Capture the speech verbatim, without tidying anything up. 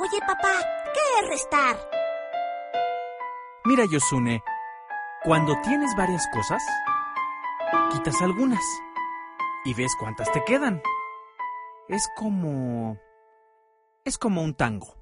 Oye, papá, ¿qué es restar? Mira, Yosune, cuando tienes varias cosas, quitas algunas y ves cuántas te quedan. Es como... es como un tango.